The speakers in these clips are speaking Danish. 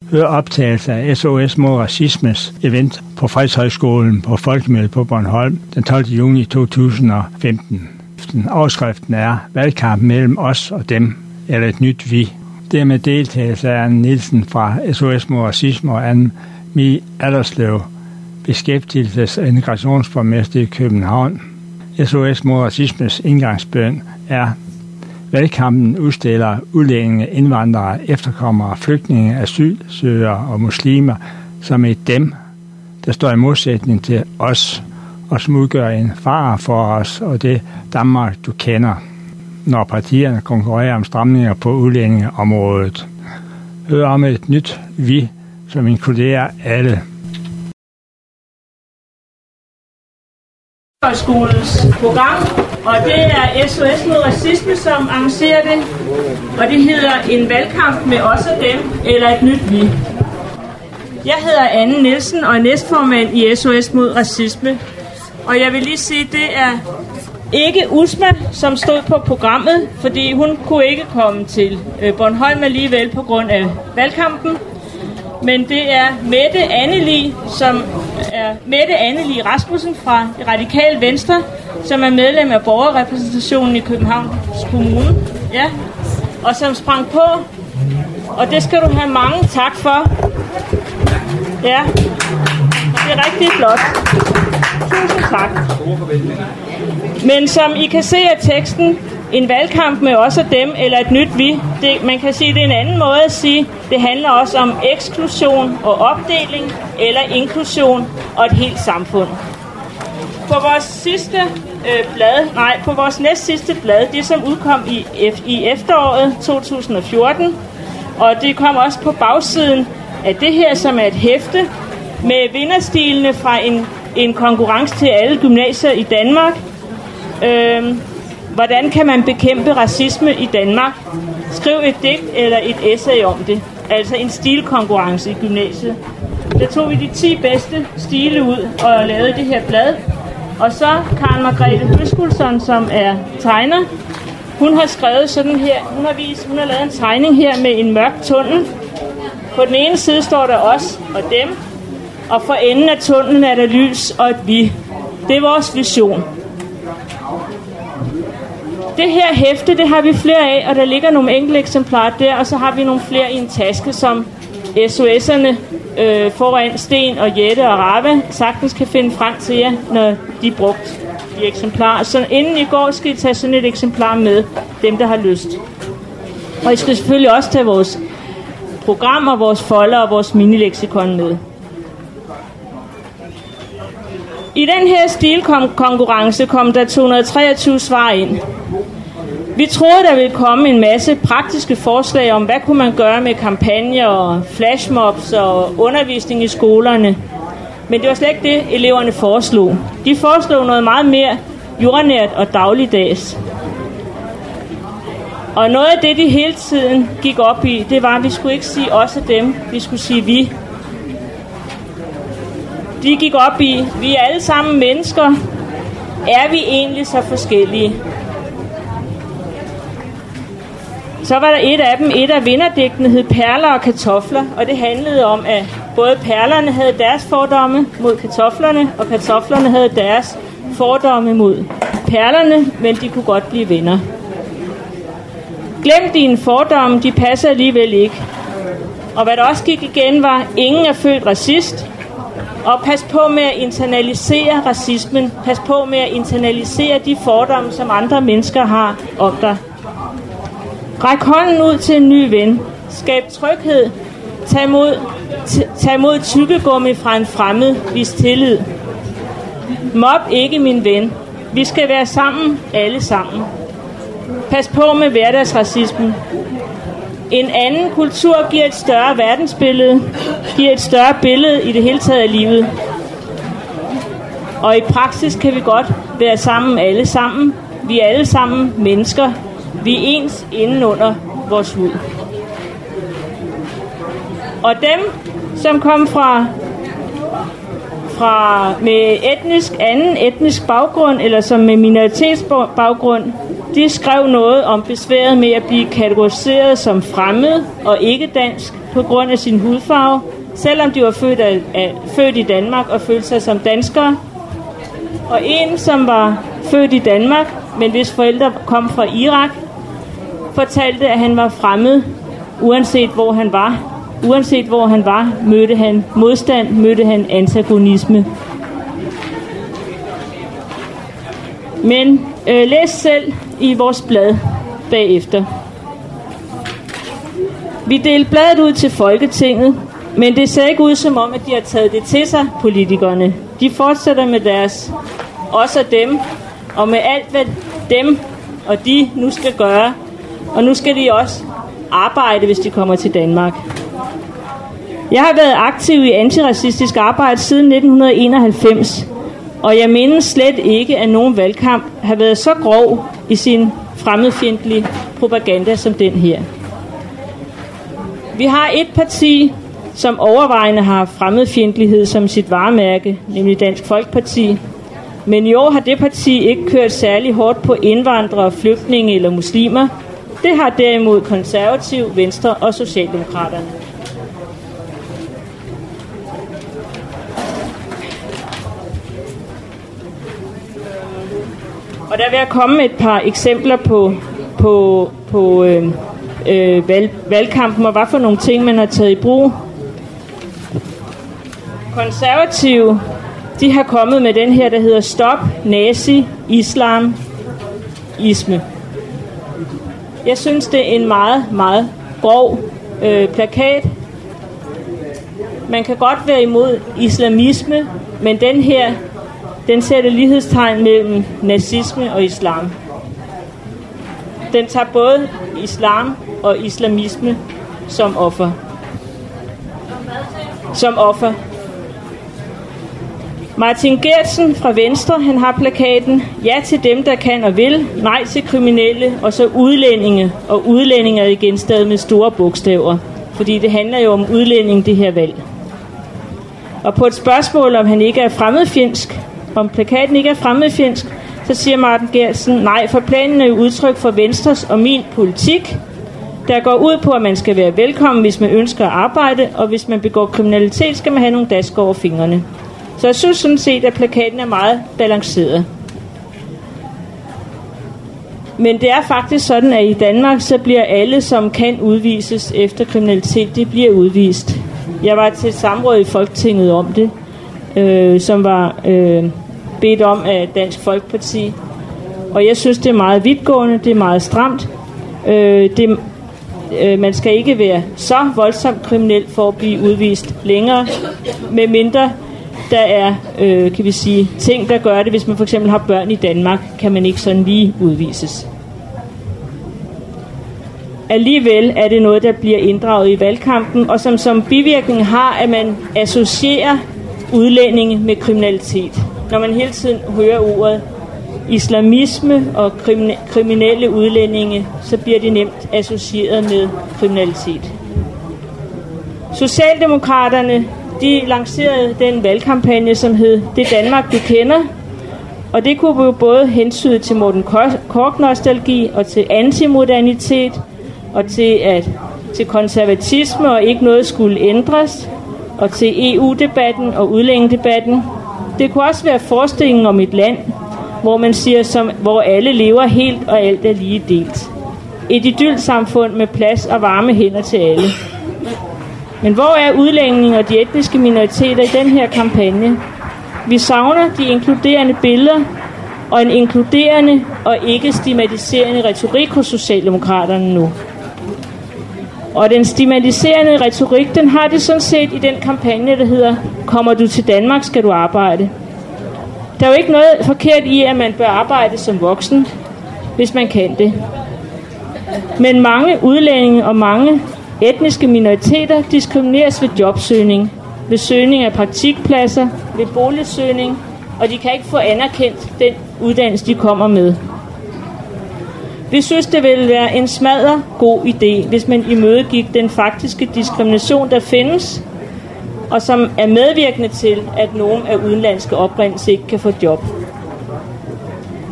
Hør optagelse af SOS mod racismes event på Fredshøjskolen på Folkemødet på Bornholm den 12. juni 2015. Overskriften er valgkamp mellem os og dem, eller et nyt vi. Det er med deltagelse af Anne Nielsen fra SOS mod racisme og Anne Mie Allerslev, beskæftigelses- og integrationsborgmester i København. SOS mod racismes indgangsbøn er: valgkampen udstiller udlændinge, indvandrere, efterkommere, flygtninge, asylsøgere og muslimer som et dem, der står i modsætning til os, og som udgør en fare for os og det Danmark, du kender, når partierne konkurrerer om stramninger på udlændingeområdet. Hør om et nyt vi, som inkluderer alle. Skolens program, og det er SOS mod racisme, som arrangerer det, og det hedder En valgkamp med os og dem, eller et nyt vi. Jeg hedder Anne Nielsen og er næstformand i SOS mod racisme, og jeg vil lige sige, det er ikke Usma, som stod på programmet, fordi hun kunne ikke komme til Bornholm alligevel på grund af valgkampen. Men det er Mette Anneli Rasmussen fra Radikale Venstre, som er medlem af borgerrepræsentationen i Københavns Kommune. Ja, og som sprang på. Og det skal du have mange tak for. Ja, det er rigtig flot. Tusind tak. Men som I kan se af teksten, en valgkamp med os og dem, eller et nyt vi. Man kan sige, det er en anden måde at sige. Det handler også om eksklusion og opdeling, eller inklusion og et helt samfund. På vores næst sidste blad, det som udkom i efteråret 2014, og det kom også på bagsiden af det her, som er et hæfte, med vinderstilene fra en konkurrence til alle gymnasier i Danmark. Hvordan kan man bekæmpe racisme i Danmark? Skriv et digt eller et essay om det. Altså en stilkonkurrence i gymnasiet. Der tog vi de 10 bedste stile ud og lavede det her blad. Og så Karen Margrethe Høskulsson, som er tegner. Hun har skrevet sådan her. Hun har lavet en tegning her med en mørk tunnel. På den ene side står der os og dem. Og for enden af tunnelen er der lys og et vi. Det er vores vision. Det her hæfte, det har vi flere af, og der ligger nogle enkelte eksemplarer der, og så har vi nogle flere i en taske, som SOS'erne foran Sten og Jette og Rava sagtens kan finde frem til jer, når de er brugt i eksemplarer. Så inden I går, skal I tage sådan et eksemplar med, dem der har lyst. Og I skal selvfølgelig også tage vores programmer, vores folder og vores minileksikon med. I den her stilkonkurrence kom der 223 svar ind. Vi troede, der ville komme en masse praktiske forslag om, hvad kunne man gøre med kampagner og flashmobs og undervisning i skolerne. Men det var slet ikke det, eleverne foreslog. De foreslog noget meget mere jordnært og dagligdags. Og noget af det, de hele tiden gik op i, det var, at vi skulle ikke sige os og dem, vi skulle sige vi. De gik op i, vi er alle sammen mennesker. Er vi egentlig så forskellige? Så var der et af dem, et af vinderdigtene hed Perler og kartofler, og det handlede om, at både perlerne havde deres fordomme mod kartoflerne, og kartoflerne havde deres fordomme mod perlerne, men de kunne godt blive venner. Glem dine fordomme, de passer alligevel ikke. Og hvad der også gik igen var, ingen er født racist. Og pas på med at internalisere racismen. Pas på med at internalisere de fordomme, som andre mennesker har om dig. Ræk hånden ud til en ny ven. Skab tryghed. Tag imod tykkegummi fra en fremmed. Vis tillid. Mob ikke, min ven. Vi skal være sammen, alle sammen. Pas på med hverdagsracismen. En anden kultur giver et større verdensbillede, giver et større billede i det hele taget af livet. Og i praksis kan vi godt være sammen alle sammen. Vi er alle sammen mennesker. Vi er ens inden under vores hud. Og dem, som kom fra med anden etnisk baggrund, eller som med minoritetsbaggrund, De skrev noget om besværet med at blive kategoriseret som fremmed og ikke dansk på grund af sin hudfarve, selvom de var født i Danmark og følte sig som danskere. Og en, som var født i Danmark, men hvis forældre kom fra Irak, fortalte, at han var fremmed, uanset hvor han var. Uanset hvor han var, mødte han modstand, mødte han antagonisme. Men læs selv i vores blad bagefter. Vi delte bladet ud til Folketinget, men det ser ikke ud som om, at de har taget det til sig, politikerne. De fortsætter med deres os og dem, og med alt, hvad dem og de nu skal gøre. Og nu skal de også arbejde, hvis de kommer til Danmark. Jeg har været aktiv i antiracistisk arbejde siden 1991, og jeg mindes slet ikke, at nogen valgkamp har været så grov i sin fremmedfjendtlige propaganda som den her. Vi har et parti, som overvejende har fremmedfjendtlighed som sit varemærke, nemlig Dansk Folkeparti. Men i år har det parti ikke kørt særlig hårdt på indvandrere, flygtninge eller muslimer. Det har derimod Konservativ, Venstre og Socialdemokraterne. Og der vil jeg komme med et par eksempler på valgkampen, og hvad for nogle ting, man har taget i brug. Konservative, de har kommet med den her, der hedder Stop Nazi Islamisme. Jeg synes, det er en meget, meget grov plakat. Man kan godt være imod islamisme, men den her, den sætter lighedstegn mellem nazisme og islam. Den tager både islam og islamisme som offer. Martin Geertsen fra Venstre, han har plakaten: ja til dem, der kan og vil, nej til kriminelle, og så udlændinge. Og udlændinge er igen stadig med store bogstaver, fordi det handler jo om udlænding, det her valg. Og på et spørgsmål, om han ikke er fremmedfjendsk, om plakaten ikke er fremmedfjendsk, så siger Martin Geertsen: nej, for planen er jo udtryk for Venstres og min politik, der går ud på, at man skal være velkommen, hvis man ønsker at arbejde, og hvis man begår kriminalitet, skal man have nogle dasker over fingrene. Så jeg synes sådan set, at plakaten er meget balanceret. Men det er faktisk sådan, at i Danmark, så bliver alle, som kan udvises efter kriminalitet, det bliver udvist. Jeg var til et samråd i Folketinget om det, som var bedt om af Dansk Folkeparti. Og jeg synes, det er meget vidtgående, det er meget stramt. Man skal ikke være så voldsomt kriminel for at blive udvist længere, medmindre der er, kan vi sige, ting, der gør det. Hvis man for eksempel har børn i Danmark, kan man ikke sådan lige udvises. Alligevel er det noget, der bliver inddraget i valgkampen, og som bivirkning har, at man associerer udlændinge med kriminalitet. Når man hele tiden hører ordet islamisme og kriminelle udlændinge, så bliver de nemt associeret med kriminalitet. Socialdemokraterne, de lancerede den valgkampagne, som hed Det Danmark, du kender. Og det kunne jo både hensyde til Morten Korch-nostalgi og til antimodernitet og til konservatisme og ikke noget skulle ændres, og til EU-debatten og udlændingedebatten. Det kunne også være forestillingen om et land, hvor man siger, hvor alle lever helt og alt er lige delt. Et idyllsamfund med plads og varme hænder til alle. Men hvor er udlændinge og de etniske minoriteter i den her kampagne? Vi savner de inkluderende billeder og en inkluderende og ikke stigmatiserende retorik hos Socialdemokraterne nu. Og den stigmatiserende retorik, den har de sådan set i den kampagne, der hedder Kommer du til Danmark, skal du arbejde. Der er jo ikke noget forkert i, at man bør arbejde som voksen, hvis man kan det. Men mange udlændinge og mange etniske minoriteter diskrimineres ved jobsøgning, ved søgning af praktikpladser, ved boligsøgning, og de kan ikke få anerkendt den uddannelse, de kommer med. Vi synes, det ville være en smadret god idé, hvis man imødegik den faktiske diskrimination, der findes, og som er medvirkende til, at nogen af udenlandske oprindelse ikke kan få job.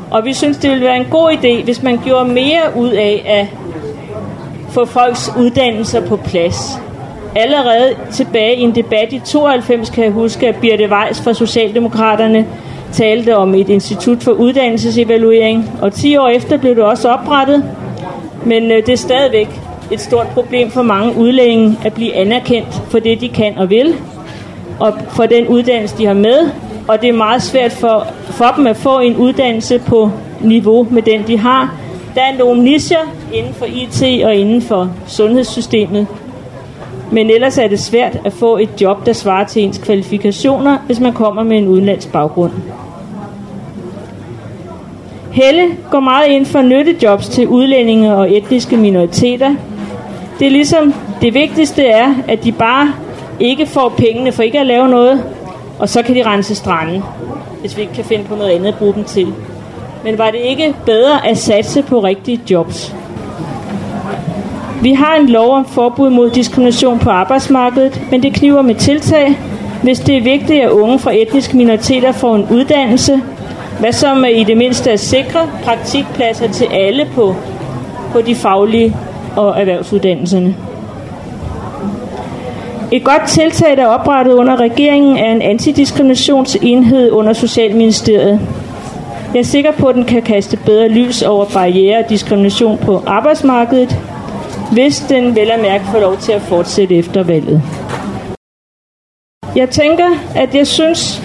Og vi synes, det ville være en god idé, hvis man gjorde mere ud af at få folks uddannelser på plads. Allerede tilbage i en debat i 92 kan jeg huske, at Birte Weiss fra Socialdemokraterne talte om et institut for uddannelsesevaluering, og 10 år efter blev det også oprettet. Men det er stadigvæk et stort problem for mange udlændinge at blive anerkendt for det, de kan og vil, og for den uddannelse, de har med. Og det er meget svært for dem at få en uddannelse på niveau med den, de har. Der er nogle nicher inden for IT og inden for sundhedssystemet. Men ellers er det svært at få et job, der svarer til ens kvalifikationer, hvis man kommer med en udenlandsk baggrund. Helle går meget ind for nyttejobs til udlændinge og etniske minoriteter. Det er ligesom det vigtigste er, at de bare ikke får pengene for ikke at lave noget, og så kan de rense stranden, hvis vi ikke kan finde på noget andet at bruge dem til. Men var det ikke bedre at satse på rigtige jobs? Vi har en lov om forbud mod diskrimination på arbejdsmarkedet, men det kniber med tiltag, hvis det er vigtigt, at unge fra etniske minoriteter får en uddannelse. Hvad så med i det mindste at sikre praktikpladser til alle på de faglige og erhvervsuddannelserne? Et godt tiltag, der er oprettet under regeringen, er en antidiskriminationsenhed under Socialministeriet. Jeg er sikker på, at den kan kaste bedre lys over barrierer og diskrimination på arbejdsmarkedet, hvis den vel at mærke får lov til at fortsætte efter valget. Jeg tænker, at jeg synes,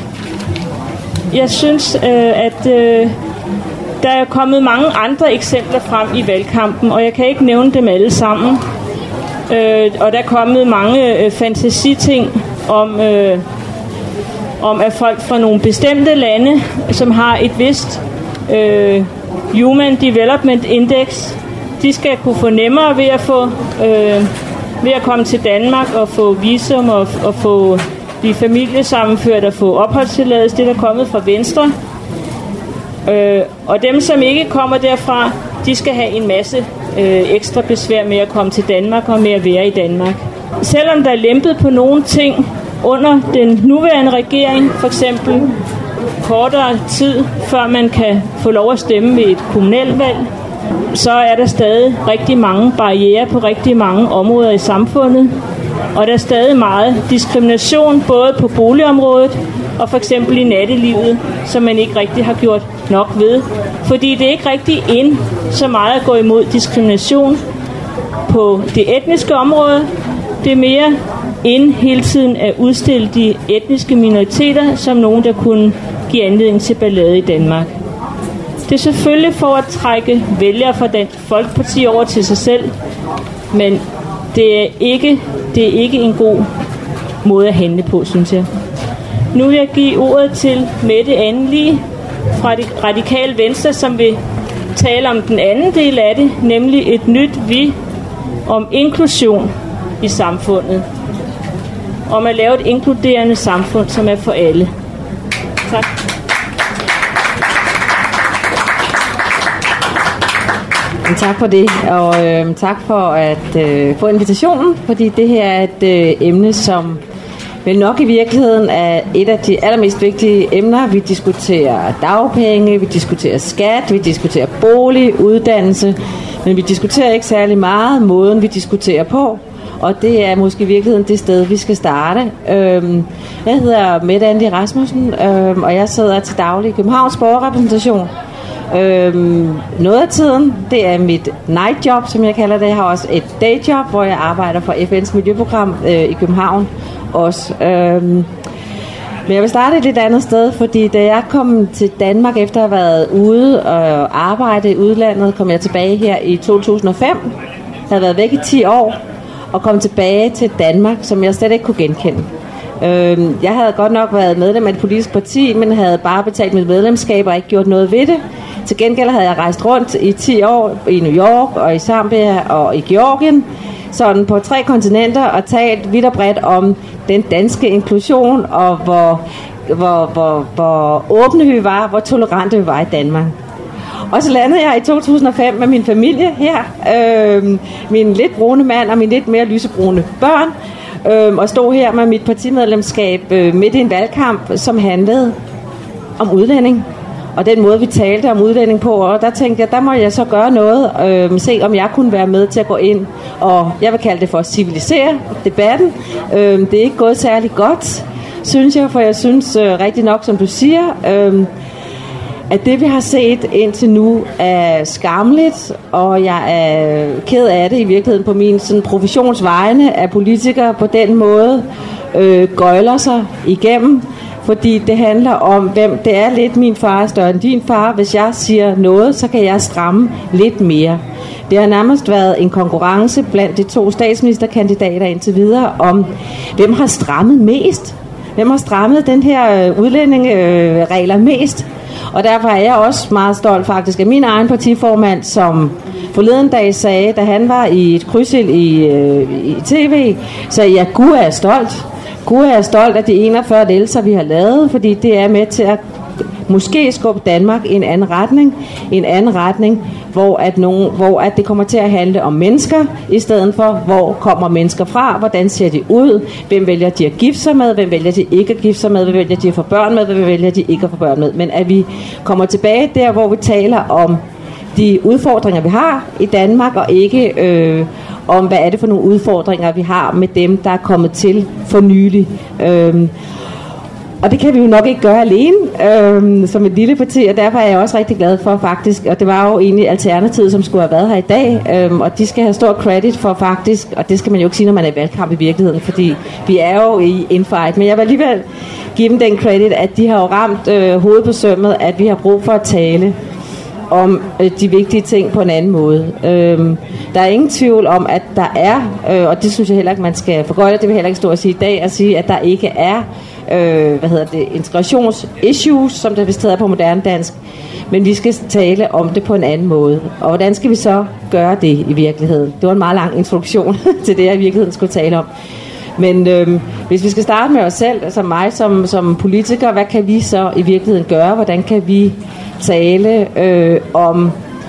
at der er kommet mange andre eksempler frem i valgkampen, og jeg kan ikke nævne dem alle sammen. Og der er kommet mange fantasiting om at folk fra nogle bestemte lande, som har et vist Human Development Index, de skal kunne få nemmere ved at komme til Danmark og få visum og få blive familiesammenført og få opholdstilladelse. Det er der kommet fra Venstre. Og dem, som ikke kommer derfra, de skal have en masse ekstra besvær med at komme til Danmark og med at være i Danmark. Selvom der er lempet på nogle ting under den nuværende regering, for eksempel kortere tid, før man kan få lov at stemme ved et kommunalvalg, så er der stadig rigtig mange barrierer på rigtig mange områder i samfundet. Og der er stadig meget diskrimination, både på boligområdet og for eksempel i nattelivet, som man ikke rigtig har gjort nok ved. Fordi det er ikke rigtig ind så meget at gå imod diskrimination på det etniske område. Det er mere ind hele tiden at udstille de etniske minoriteter som nogen, der kunne give anledning til ballade i Danmark. Det er selvfølgelig for at trække vælgere fra Dansk Folkeparti over til sig selv, men det er ikke en god måde at handle på, synes jeg. Nu vil jeg give ordet til Mette Anneli fra det Radikale Venstre, som vil tale om den anden del af det, nemlig et nyt vi om inklusion i samfundet. Om at lave et inkluderende samfund, som er for alle. Tak. Tak for det, og tak for at få invitationen, fordi det her er et emne, som vel nok i virkeligheden er et af de allermest vigtige emner. Vi diskuterer dagpenge, vi diskuterer skat, vi diskuterer bolig, uddannelse, men vi diskuterer ikke særlig meget måden, vi diskuterer på, og det er måske i virkeligheden det sted, vi skal starte. Jeg hedder Mette Anneli Rasmussen, og jeg sidder til daglig i Københavns Borgerrepræsentation. Noget af tiden, det er mit nightjob, som jeg kalder det. Jeg har også et dayjob, hvor jeg arbejder for FN's miljøprogram i København også. Men jeg vil starte et lidt andet sted, fordi da jeg kom til Danmark efter at have været ude og arbejde i udlandet, kom jeg tilbage her i 2005. Jeg havde været væk i 10 år og kom tilbage til Danmark, som jeg slet ikke kunne genkende. Jeg havde godt nok været medlem af et politisk parti, men havde bare betalt mit medlemskab og ikke gjort noget ved det. Til gengæld havde jeg rejst rundt i 10 år i New York og i Zambia og i Georgien, sådan på 3 kontinenter, og talt vidt og bredt om den danske inklusion, og hvor åbne vi var, hvor tolerante vi var i Danmark. Og så landede jeg i 2005 med min familie her, min lidt brune mand og min lidt mere lysebrune børn, og stod her med mit partimedlemskab midt i en valgkamp, som handlede om udlænding. og den måde, vi talte om udlænding på, og der tænkte jeg, der må jeg så gøre noget, se om jeg kunne være med til at gå ind, og jeg vil kalde det for at civilisere debatten. Det er ikke gået særlig godt, synes jeg, for jeg synes rigtig nok, som du siger, at det, vi har set indtil nu, er skamligt, og jeg er ked af det i virkeligheden på min sådan, professionsvegne, at politikere på den måde gøjler sig igennem, fordi det handler om, hvem det er. Lidt min far er større end din far. Hvis jeg siger noget, så kan jeg stramme lidt mere. Det har nærmest været en konkurrence blandt de 2 statsministerkandidater indtil videre om, hvem har strammet mest. Hvem har strammet den her udlændingeregler mest. Og derfor er jeg også meget stolt faktisk af min egen partiformand, som forleden dag sagde, da han var i et krydsild i tv, sagde jeg, Gud er stolt. Gud er stolt af de 41 delser, vi har lavet, fordi det er med til at måske skubbe Danmark i en anden retning, hvor at det kommer til at handle om mennesker, i stedet for, hvor kommer mennesker fra, hvordan ser de ud, hvem vælger de at gifte sig med, hvem vælger de ikke at gifte sig med, hvem vælger de at få børn med, hvem vælger de ikke at få børn med. Men at vi kommer tilbage der, hvor vi taler om de udfordringer, vi har i Danmark, og ikke om, hvad er det for nogle udfordringer, vi har med dem, der er kommet til for nylig. Og det kan vi jo nok ikke gøre alene som et lille parti, og derfor er jeg også rigtig glad for faktisk, og det var jo egentlig Alternativet, som skulle have været her i dag, og de skal have stor credit for faktisk, og det skal man jo ikke sige, når man er i valgkamp i virkeligheden, fordi vi er jo i infight, men jeg vil alligevel give dem den credit, at de har jo ramt hovedet på sømmet, at vi har brug for at tale om de vigtige ting på en anden måde. Der er ingen tvivl om, at der er, og det synes jeg heller ikke, man skal forgøjle, det vil jeg heller ikke stå og sige i dag, at sige, at der ikke er integrationsissues, som det vist hedder på moderne dansk, men vi skal tale om det på en anden måde. Og hvordan skal vi så gøre det i virkeligheden? Det var en meget lang introduktion til det, jeg i virkeligheden skulle tale om. Men hvis vi skal starte med os selv, altså mig som politiker, hvad kan vi så i virkeligheden gøre? Hvordan kan vi tale om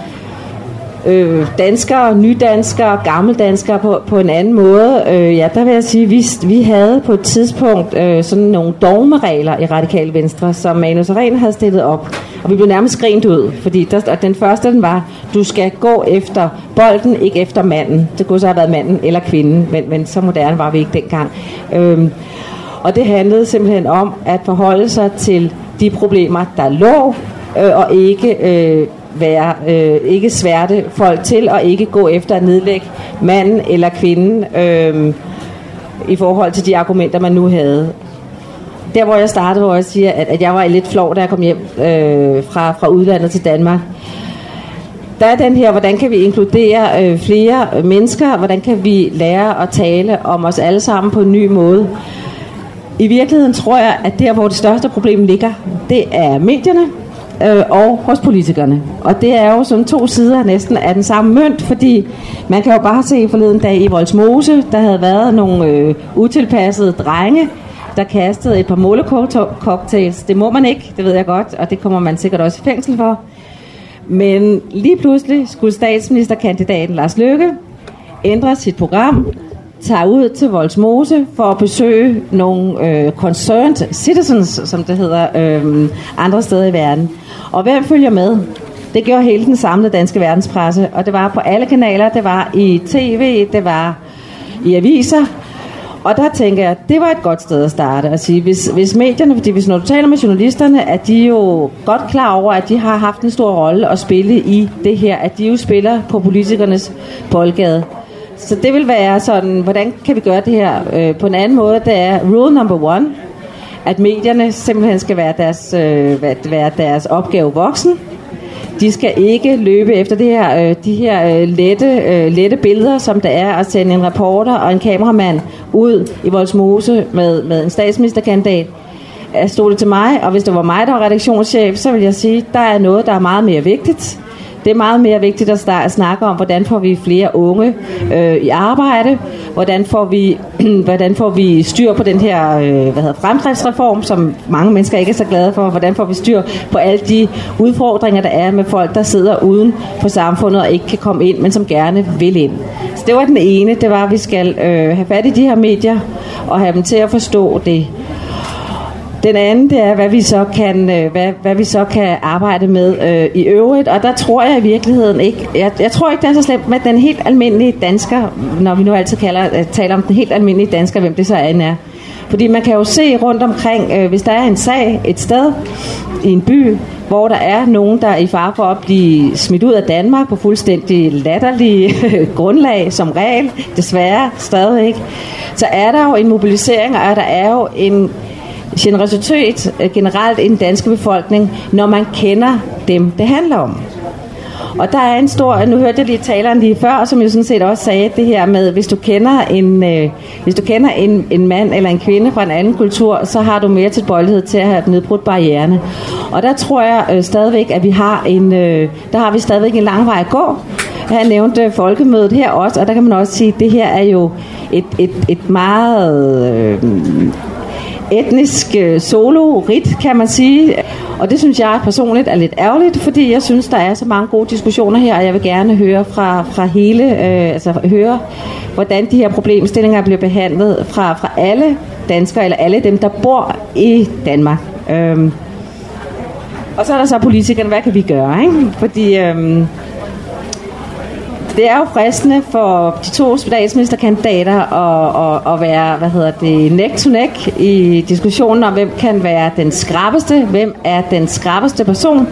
danskere, nydanskere, gammeldanskere på en anden måde? Ja, der vil jeg sige, vi havde på et tidspunkt sådan nogle dogmeregler i Radikale Venstre, som Manu Sareen havde stillet op. Og vi blev nærmest grint ud, fordi den første den var, du skal gå efter bolden, ikke efter manden. Det kunne så have været manden eller kvinden, men så moderne var vi ikke dengang. Og det handlede simpelthen om at forholde sig til de problemer, der lå, og ikke sværte folk til, og ikke gå efter at nedlægge manden eller kvinden i forhold til de argumenter, man nu havde. Der hvor jeg startede, hvor jeg siger, at jeg var lidt flov, da jeg kom hjem fra udlandet til Danmark. Der er den her, hvordan kan vi inkludere flere mennesker, hvordan kan vi lære at tale om os alle sammen på en ny måde. I virkeligheden tror jeg, at der hvor det største problem ligger, det er medierne og hos politikerne. Og det er jo sådan 2 sider næsten af den samme mønt, fordi man kan jo bare se forleden dag i Vollsmose, der havde været nogle utilpassede drenge, der kastede et par molotov-cocktails. Det må man ikke, det ved jeg godt, og det kommer man sikkert også i fængsel for. Men lige pludselig skulle statsministerkandidaten Lars Løkke ændre sit program, tage ud til Vollsmose for at besøge nogle concerned citizens, som det hedder, andre steder i verden. Og hvem følger med? Det gjorde hele den samlede danske verdenspresse, og det var på alle kanaler, det var i tv, det var i aviser. Og der tænker jeg, det var et godt sted at starte at sige, hvis medierne, fordi hvis når du taler med journalisterne, at de jo godt klar over, at de har haft en stor rolle at spille i det her, at de jo spiller på politikernes boldgade. Så det vil være sådan, hvordan kan vi gøre det her på en anden måde? Det er rule number 1, at medierne simpelthen skal være deres opgave voksen. De skal ikke løbe efter de her lette billeder, som der er at sende en reporter og en kameramand ud i Vollsmose med en statsministerkandidat. Stod det til mig, og hvis det var mig, der var redaktionschef, så vil jeg sige, at der er noget, der er meget mere vigtigt. Det er meget mere vigtigt at snakke om, hvordan får vi flere unge i arbejde, hvordan får vi styr på den her fremdriftsreform, som mange mennesker ikke er så glade for, hvordan får vi styr på alle de udfordringer, der er med folk, der sidder uden for samfundet og ikke kan komme ind, men som gerne vil ind. Så det var den ene, det var, at vi skal have fat i de her medier og have dem til at forstå det. Den anden, det er, hvad vi så kan arbejde med i øvrigt, og der tror jeg i virkeligheden ikke, jeg tror ikke, det er så slemt med den helt almindelige dansker, når vi nu altid taler om den helt almindelige dansker, hvem det så er. Fordi man kan jo se rundt omkring, hvis der er en sag et sted i en by, hvor der er nogen, der er i fare for at blive smidt ud af Danmark på fuldstændig latterlige grundlag, som regel, desværre stadigvæk, så er der jo en mobilisering, og der er jo en generøsitet generelt i den danske befolkning, når man kender dem, det handler om. Og der er en stor, nu hørte jeg lige taleren lige før, som jo sådan set også sagde det her med, hvis du kender en mand eller en kvinde fra en anden kultur, så har du mere tilbøjelighed til at have nedbrudt barriererne. Og der tror jeg stadigvæk, at vi har stadigvæk en lang vej at gå. Han nævnte folkemødet her også, og der kan man også sige, at det her er jo et meget etnisk solo-rit, kan man sige. Og det synes jeg personligt er lidt ærgerligt, fordi jeg synes, der er så mange gode diskussioner her, og jeg vil gerne høre fra høre, hvordan de her problemstillinger bliver behandlet fra alle danskere, eller alle dem, der bor i Danmark. Og så er der så politikerne, hvad kan vi gøre, ikke? Fordi det er jo fristende for de to statsministerkandidater at være, neck to neck i diskussionen om, hvem kan være den skrappeste, hvem er den skrappeste person.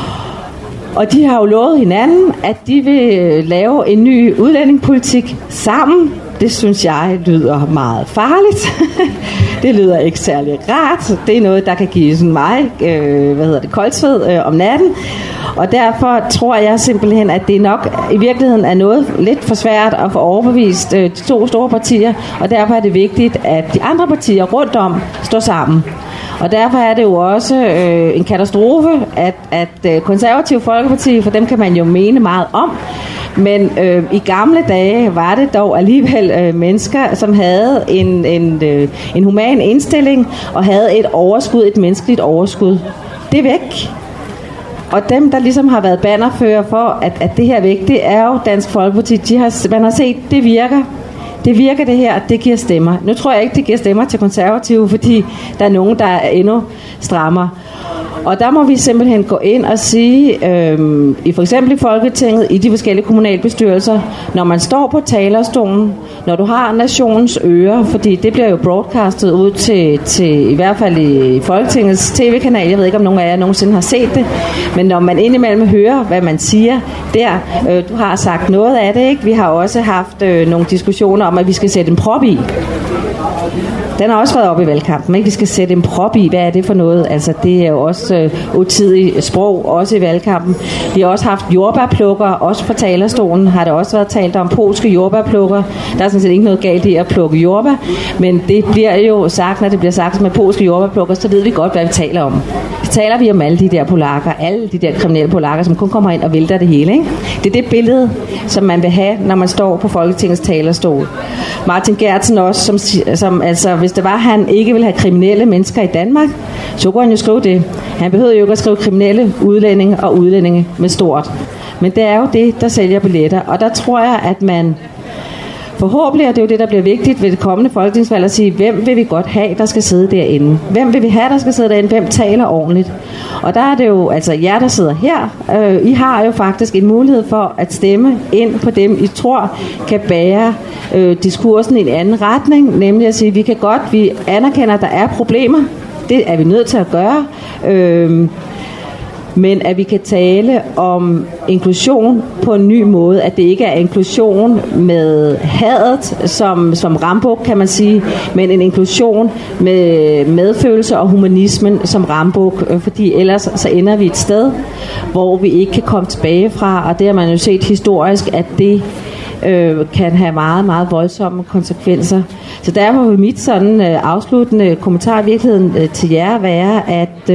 Og de har jo lovet hinanden, at de vil lave en ny udlændingepolitik sammen. Det synes jeg lyder meget farligt. Det lyder ikke særlig rart. Det er noget, der kan give sådan mig, koldsved om natten. Og derfor tror jeg simpelthen, at det nok i virkeligheden er noget lidt for svært at få overbevist de to store partier. Og derfor er det vigtigt, at de andre partier rundt om står sammen. Og derfor er det jo også en katastrofe, at Konservative Folkeparti, for dem kan man jo mene meget om, men i gamle dage var det dog alligevel mennesker, som havde en human indstilling og havde et overskud, et menneskeligt overskud. Det er væk. Og dem, der ligesom har været bannerfører for, at det her er væk, det er jo Dansk Folkeparti. Man har set, det virker. Det virker det her, det giver stemmer. Nu tror jeg ikke, det giver stemmer til Konservative, fordi der er nogen, der er endnu strammere. Og der må vi simpelthen gå ind og sige, for eksempel i Folketinget, i de forskellige kommunalbestyrelser, når man står på talerstolen, når du har nationens ører, fordi det bliver jo broadcastet ud til i hvert fald i Folketingets tv-kanal, jeg ved ikke, om nogen af jer nogensinde har set det, men når man indimellem hører, hvad man siger der, du har sagt noget af det, ikke? Vi har også haft nogle diskussioner om, at vi skal sætte en prop i. Den har også været oppe i valgkampen, ikke? Vi skal sætte en prop i. Hvad er det for noget? Altså, det er jo også utidigt sprog, også i valgkampen. Vi har også haft jordbærplukker, også på talerstolen har det også været talt om polske jordbærplukker. Der er sådan set ikke noget galt i at plukke jordbær, men det bliver jo sagt, når det bliver sagt med polske jordbærplukker, så ved vi godt, hvad vi taler om. Så taler vi om alle de der polakker, alle de der kriminelle polakker, som kun kommer ind og vælter det hele, ikke? Det er det billede, som man vil have, når man står på Folketingets talerstol. Martin Geertsen også, som altså, hvis det var, han ikke ville have kriminelle mennesker i Danmark, så kunne han jo skrive det. Han behøvede jo ikke at skrive kriminelle udlændinge og udlændinge med stort. Men det er jo det, der sælger billetter. Og der tror jeg, at man forhåbentlig, og det er jo det, der bliver vigtigt ved det kommende folketingsvalg, at sige, hvem vil vi godt have, der skal sidde derinde? Hvem vil vi have, der skal sidde derinde? Hvem taler ordentligt? Og der er det jo, altså jer, der sidder her, I har jo faktisk en mulighed for at stemme ind på dem, I tror kan bære diskursen i en anden retning, nemlig at sige, vi anerkender, at der er problemer. Det er vi nødt til at gøre. Men at vi kan tale om inklusion på en ny måde, at det ikke er inklusion med hadet som rambuk, kan man sige, men en inklusion med medfølelse og humanismen som rambuk, fordi ellers så ender vi et sted, hvor vi ikke kan komme tilbage fra, og det har man jo set historisk, at det kan have meget, meget voldsomme konsekvenser. Så derfor vil mit sådan afsluttende kommentar i virkeligheden til jer være, at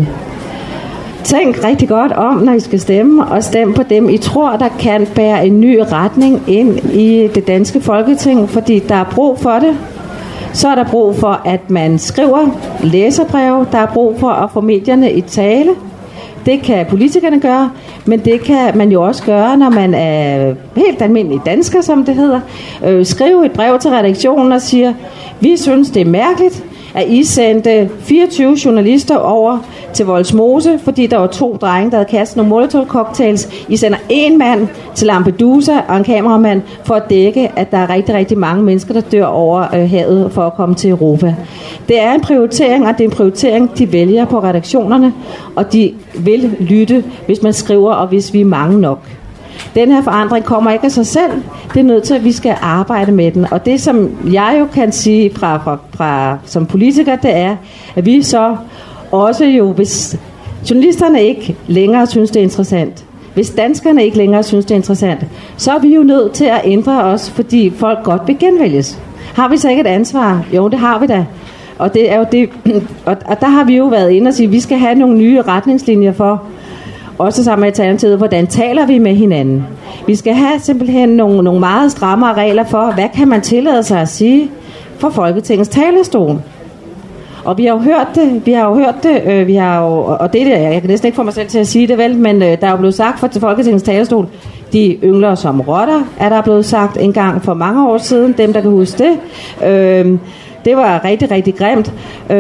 tænk rigtig godt om, når I skal stemme, og stem på dem, I tror, der kan bære en ny retning ind i det danske Folketing, fordi der er brug for det. Så er der brug for, at man skriver læserbreve. Der er brug for at få medierne i tale. Det kan politikerne gøre, men det kan man jo også gøre, når man er helt almindelig dansker, som det hedder. Skrive et brev til redaktionen og siger, vi synes, det er mærkeligt. at I sendte 24 journalister over til Vollsmose, fordi der var 2 drenge, der havde kastet nogle Molotov-cocktails. I sender 1 mand til Lampedusa og en kameramand for at dække, at der er rigtig, rigtig mange mennesker, der dør over havet for at komme til Europa. Det er en prioritering, og det er en prioritering, de vælger på redaktionerne, og de vil lytte, hvis man skriver, og hvis vi er mange nok. Den her forandring kommer ikke af sig selv. Det er nødt til, at vi skal arbejde med den. Og det, som jeg jo kan sige fra som politiker, det er, at vi så også jo, hvis journalisterne ikke længere synes, det er interessant, hvis danskerne ikke længere synes, det er interessant, så er vi jo nødt til at ændre os, fordi folk godt vil genvælges. Har vi så ikke et ansvar? Jo, det har vi da. Og det er jo det, og der har vi jo været inde og sige, at vi skal have nogle nye retningslinjer for, også sammen med Alternativet, hvordan taler vi med hinanden. Vi skal have simpelthen nogle meget strammere regler for, hvad kan man tillade sig at sige fra Folketingets talerstol. Og vi har jo hørt det, og det der, jeg kan næsten ikke få mig selv til at sige det vel, men der er jo blevet sagt fra Folketingets talerstol, de yngler som rotter, er der blevet sagt en gang for mange år siden, dem der kan huske det. Det var rigtig, rigtig grimt.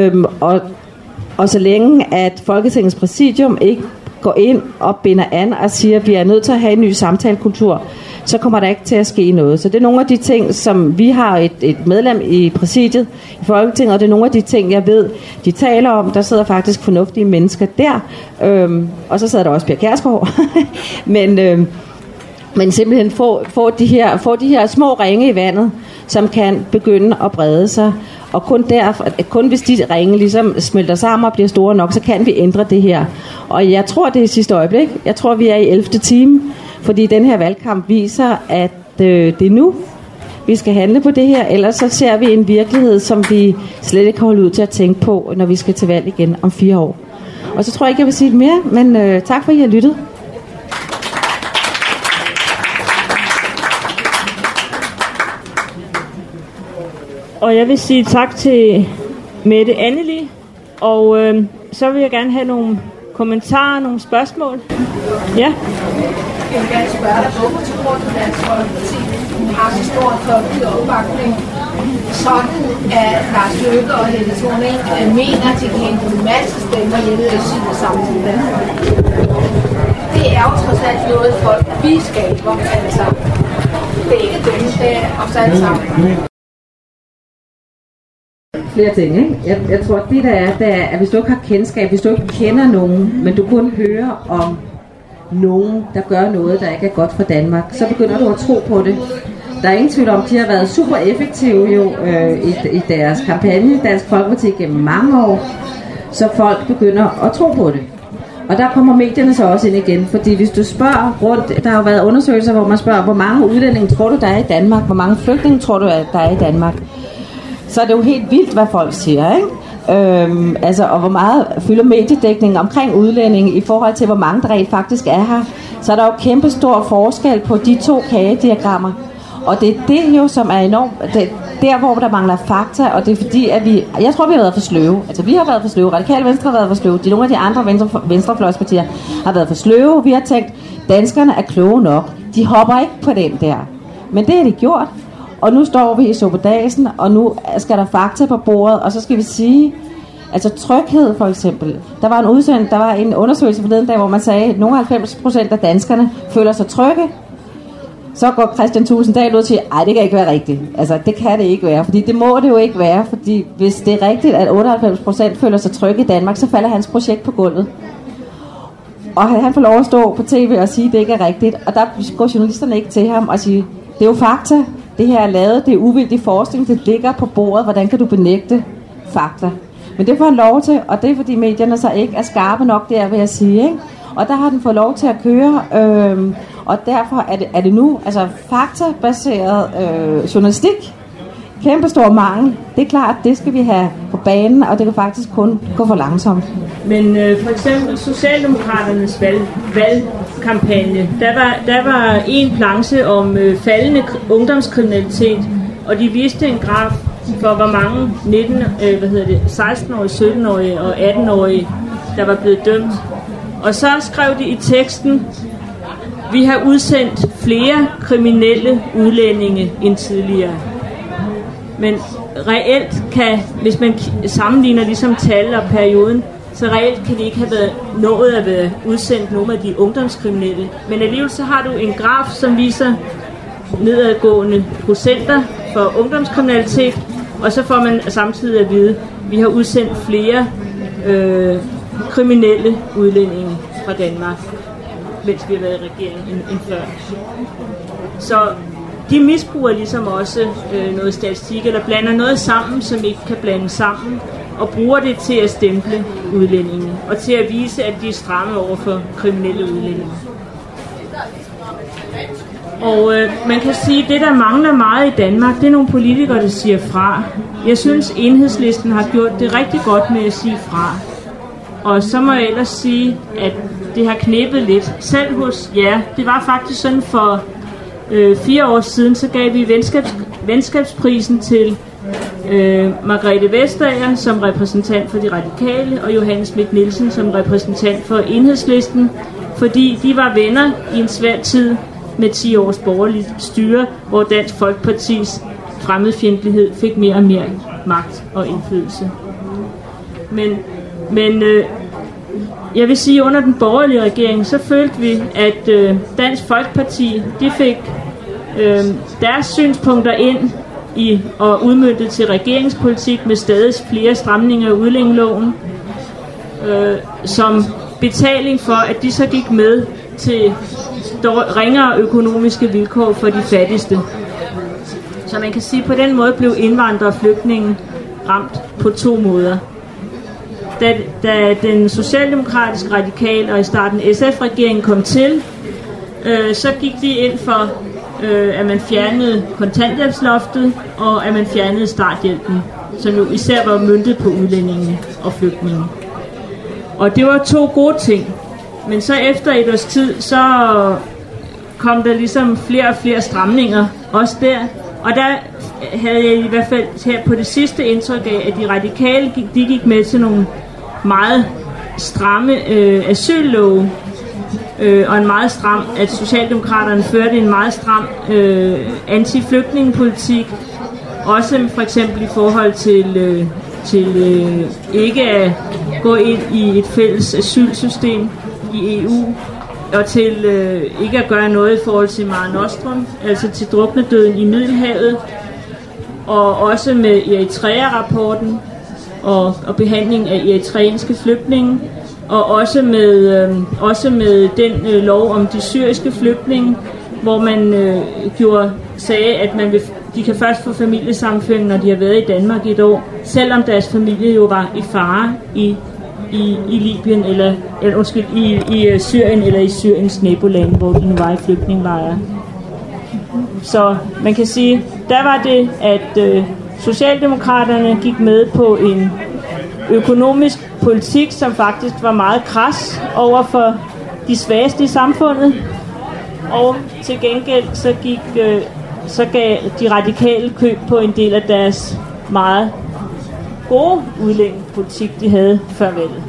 Og så længe at Folketingets præsidium ikke går ind og binder an og siger, at vi er nødt til at have en ny samtalekultur, så kommer der ikke til at ske noget. Så det er nogle af de ting, som vi har et medlem i præsidiet i Folketinget, og det er nogle af de ting, jeg ved, de taler om. Der sidder faktisk fornuftige mennesker der, og så sidder der også Per Kjærsgaard. men simpelthen få de her små ringe i vandet, som kan begynde at brede sig. Og kun hvis de ringe ligesom smelter sammen og bliver store nok, så kan vi ændre det her. Og jeg tror, det er i sidste øjeblik. Jeg tror, vi er i 11. time, fordi den her valgkamp viser, at det er nu, vi skal handle på det her. Ellers så ser vi en virkelighed, som vi slet ikke kan holde ud til at tænke på, når vi skal til valg igen om 4 år. Og så tror jeg ikke, jeg vil sige mere, men tak for, at I har lyttet. Og jeg vil sige tak til Mette Anneli, og så vil jeg gerne have nogle kommentarer, nogle spørgsmål. Ja. Jeg vil gerne spørge dig, hvorfor til grund af Dansk Folkeparti har så stor folkelig opbakning, sådan at Lars Løkke og Helle Thorning mener, at de kan hente en masse stemmer hjemme og sige det samme til Dansk Folkeparti. Det er jo trods alt noget folk, vi skaber alle sammen. Det er ikke dem, det er os alle sammen. Flere ting, ikke? Jeg tror, det der er, at hvis du ikke har kendskab, hvis du ikke kender nogen, men du kun hører om nogen, der gør noget, der ikke er godt for Danmark, så begynder du at tro på det. Der er ingen tvivl om, de har været super effektive jo i deres kampagne, Dansk Folkeparti, gennem mange år, så folk begynder at tro på det. Og der kommer medierne så også ind igen, fordi hvis du spørger rundt, der har jo været undersøgelser, hvor man spørger, hvor mange udlændinge tror du, der er i Danmark, hvor mange flygtninge tror du, der er i Danmark, så er det jo helt vildt, hvad folk siger, ikke? Og hvor meget fylder mediedækningen omkring udlændinge i forhold til, hvor mange der rent faktisk er her. Så er der jo kæmpe stor forskel på de 2 kagediagrammer. Og det er det jo, som er enormt, der hvor der mangler fakta, og det er fordi, at jeg tror, vi har været for sløve. Altså, vi har været for sløve. Radikale Venstre har været for sløve. Nogle af de andre venstrefløjspartier har været for sløve. Vi har tænkt, danskerne er kloge nok. De hopper ikke på den der. Men det har de gjort. Og nu står vi i suppedasen, og nu skal der fakta på bordet, og så skal vi sige, altså tryghed for eksempel. Der var en undersøgelse forleden dag, hvor man sagde, at nogle 90% af danskerne føler sig trygge. Så går Christian Thulesen Dahl ud og siger, ej, det kan ikke være rigtigt. Altså, det kan det ikke være, fordi det må det jo ikke være, fordi hvis det er rigtigt, at 98% føler sig trygge i Danmark, så falder hans projekt på gulvet. Og han får lov at stå på tv og sige, at det ikke er rigtigt, og der går journalisterne ikke til ham og siger, det er jo fakta. Det her er lavet, det er uvildig forskning, det ligger på bordet, hvordan kan du benægte fakta? Men det får han lov til, og det er fordi medierne så ikke er skarpe nok der, vil jeg sige, ikke? Og der har den fået lov til at køre, og derfor er det nu, altså faktabaseret journalistik, kæmpe stor mangel. Det er klart, det skal vi have på banen, og det kan faktisk kun gå for langsomt. Men for eksempel Socialdemokraternes valgkampagne, der var en planche om faldende ungdomskriminalitet, og de viste en graf for, hvor mange 16-årige, 17-årige og 18-årige, der var blevet dømt. Og så skrev de i teksten, vi har udsendt flere kriminelle udlændinge end tidligere. Men reelt kan, hvis man sammenligner ligesom tal og perioden, så reelt kan de ikke have været nået at være udsendt nogle af de ungdomskriminelle. Men alligevel så har du en graf, som viser nedadgående procenter for ungdomskriminalitet, og så får man samtidig at vide, at vi har udsendt flere kriminelle udlændinge fra Danmark, mens vi har været i regeringen end før. Så de misbruger ligesom også noget statistik, eller blander noget sammen, som ikke kan blande sammen, og bruger det til at stemple udlændinge, og til at vise, at de er stramme over for kriminelle udlændinge. Og man kan sige, at det, der mangler meget i Danmark, det er nogle politikere, der siger fra. Jeg synes, Enhedslisten har gjort det rigtig godt med at sige fra. Og så må jeg ellers sige, at det har knebet lidt. Selv hos jer, det var faktisk sådan for 4 år siden, så gav vi venskabsprisen til Margrethe Vestager som repræsentant for de radikale, og Johannes Schmidt-Nielsen som repræsentant for Enhedslisten, fordi de var venner i en svær tid med 10 års borgerligt styre, hvor Dansk Folkepartis fremmedfjendtlighed fik mere og mere magt og indflydelse. Men jeg vil sige, at under den borgerlige regering, så følte vi, at Dansk Folkeparti, de fik deres synspunkter ind i og udmøntet til regeringspolitik med stadig flere stramninger af udlændingeloven, som betaling for, at de så gik med til ringere økonomiske vilkår for de fattigste. Så man kan sige, at på den måde blev indvandrere og flygtninge ramt på 2 måder. Da den socialdemokratiske radikale og i starten SF-regeringen kom til, så gik de ind for, at man fjernede kontanthjælpsloftet, og at man fjernede starthjælpen, som jo især var møntet på udlændinge og flygtninge. Og det var 2 gode ting. Men så efter et års tid, så kom der ligesom flere og flere stramninger, også der. Og der havde jeg i hvert fald her på det sidste indtryk af, at de radikale, de gik med til nogle meget stramme asyllove, og en meget stram, at Socialdemokraterne førte en meget stram anti-flygtningepolitik, også for eksempel i forhold til ikke at gå ind i et fælles asylsystem i EU, og til ikke at gøre noget i forhold til Mare Nostrum, altså til druknedøden i Middelhavet, og også med Eritrea-rapporten og behandling af eritreanske flygtninge, og også med den lov om de syriske flygtninge, hvor man sagde, at de kan først få familiesammenføring, når de har været i Danmark i 1 år, selvom deres familie jo var i fare i Libyen i Syrien eller i Syriens naboland, hvor de nu var i flygtningelejre. Så man kan sige, der var det, at Socialdemokraterne gik med på en økonomisk politik, som faktisk var meget kras over for de svageste i samfundet, og til gengæld så gav de radikale køb på en del af deres meget gode udlændingepolitik, de havde før valget.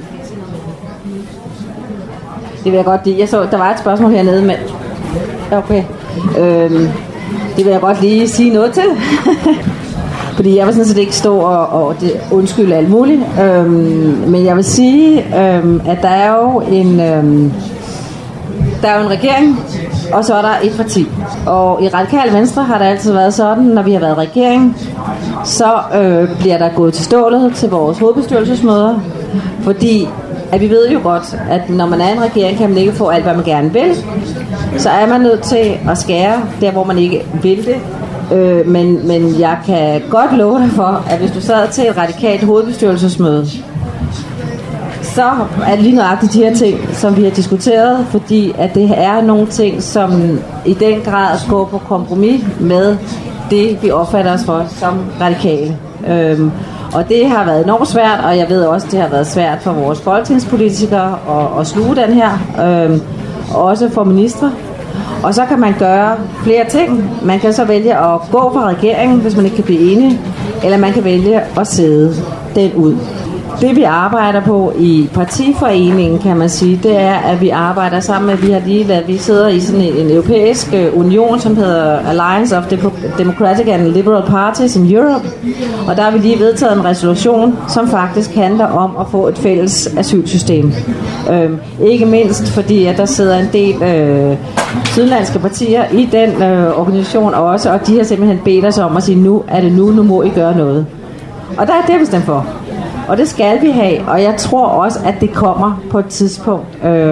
Det vil jeg godt lide. Jeg så, der var et spørgsmål hernede med... Okay. Det vil jeg godt lige sige noget til. Fordi jeg vil sådan set ikke stå og undskylde alt muligt. Men jeg vil sige, at der er jo en regering, og så er der et parti. Og i Radikale Venstre har det altid været sådan, når vi har været i regering, så bliver der gået til stålet til vores hovedbestyrelsesmøder, fordi at vi ved jo godt, at når man er en regering, kan man ikke få alt, hvad man gerne vil. Så er man nødt til at skære der, hvor man ikke vil det. Men jeg kan godt love dig for, at hvis du sad til et radikalt hovedbestyrelsesmøde, så er det lige nøjagtigt de her ting, som vi har diskuteret, fordi at det er nogle ting, som i den grad går på kompromis med det, vi opfatter os for som radikale. Og det har været enormt svært, og jeg ved også, at det har været svært for vores folketingspolitikere at sluge den her, også for ministre. Og så kan man gøre flere ting. Man kan så vælge at gå fra regeringen, hvis man ikke kan blive enige, eller man kan vælge at sidde den ud. det vi arbejder på i partiforeningen, kan man sige, det er, at vi arbejder sammen med, vi sidder i sådan en europæisk union, som hedder Alliance of Democratic and Liberal Parties in Europe, og der har vi lige vedtaget en resolution, som faktisk handler om at få et fælles asylsystem. Ikke mindst fordi, at der sidder en del sydlandske partier i den organisation også, og de har simpelthen bedt os om at sige, nu er det nu må I gøre noget. Og der er det bestemt for. Og det skal vi have, og jeg tror også, at det kommer på et tidspunkt.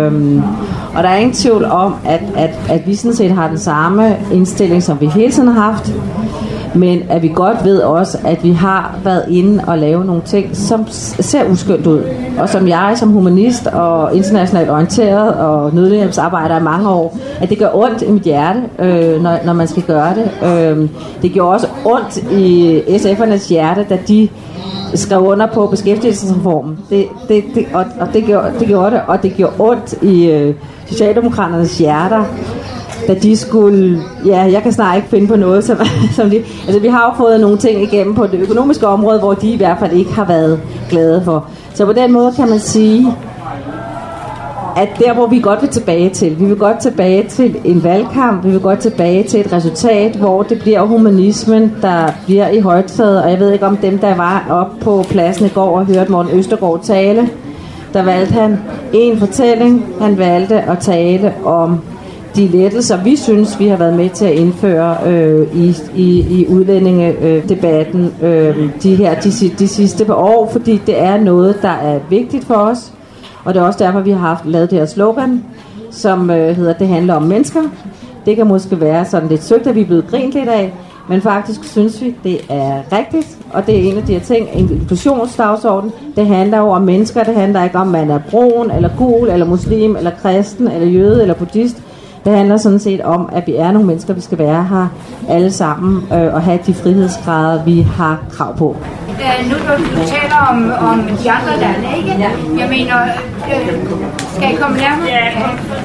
Og der er ingen tvivl om, at vi sådan set har den samme indstilling, som vi hele tiden har haft. Men at vi godt ved også, at vi har været inde og lave nogle ting, som ser uskyndt ud. Og som jeg som humanist og internationalt orienteret og nødhjælpsarbejder i mange år, at det gør ondt i mit hjerte, når man skal gøre det. Det gjorde også ondt i SF'ernes hjerte, da de skrev under på beskæftigelsesreformen. Det gjorde det, og det gjorde ondt i Socialdemokraternes hjerter, da de skulle, jeg kan snart ikke finde på noget, som de, altså vi har jo fået nogle ting igennem på det økonomiske område, hvor de i hvert fald ikke har været glade for. Så på den måde kan man sige, at der hvor vi godt vil tilbage til, vi vil godt tilbage til en valgkamp, vi vil godt tilbage til et resultat, hvor det bliver humanismen, der bliver i højtaget, og jeg ved ikke om dem, der var oppe på pladsen i går og hørte Morten Østergaard tale, der valgte han en fortælling, han valgte at tale om de lettelser, vi synes, vi har været med til at indføre i udlændingedebatten de sidste par år, fordi det er noget, der er vigtigt for os, og det er også derfor, vi har lavet det her slogan, som hedder, det handler om mennesker. Det kan måske være sådan lidt søgt, at vi er blevet grint lidt af, men faktisk synes vi, det er rigtigt, og det er en af de her ting, inklusionsdagsorden, det handler jo om mennesker, det handler ikke om, man er brun, eller gul, eller muslim, eller kristen, eller jøde, eller buddhist. Det handler sådan set om, at vi er nogle mennesker, vi skal være her alle sammen og have de frihedsgrader, vi har krav på. Nu du taler om de andre lande, ikke? Ja. Jeg mener, skal I komme nærmere? Ja.